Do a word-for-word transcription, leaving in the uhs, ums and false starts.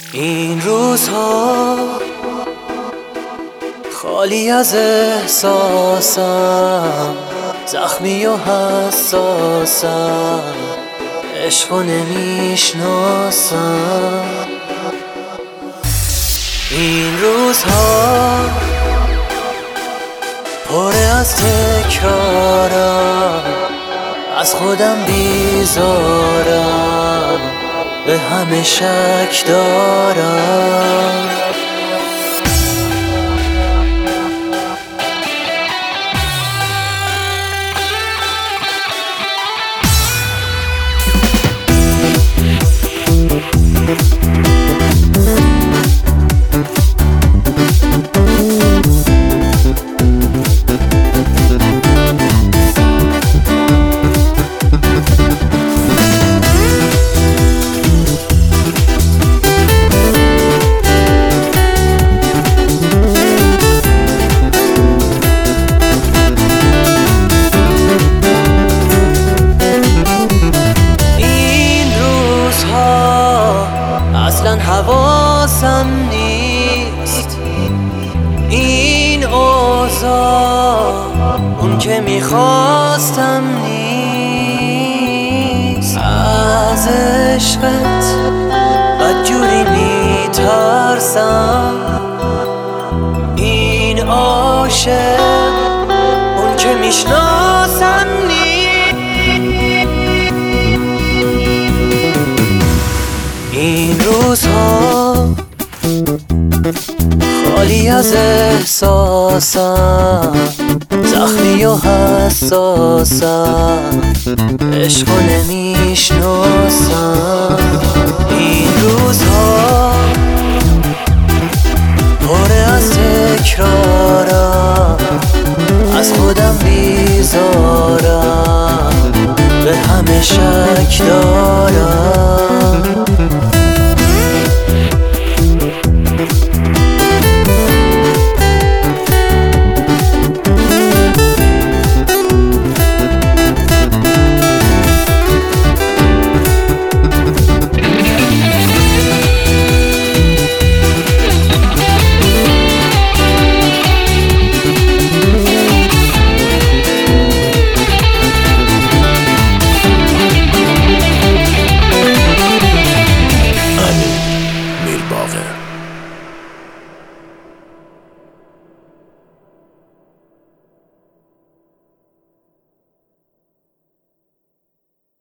این روزها خالی از احساسم، زخمی و حساسم، عشقو نمیشناسم. این روزها پر از تکرارم، از خودم بیزارم، به همه شک دارم. حواسم نیست این اوضاع، اون که میخواستم نیست. از عشقت بدجوری میترسم، این عاشق اون که میشناسم نیست. این روزها خالی از احساسم، زخمی و حساسم، عشقو نمیشناسم. این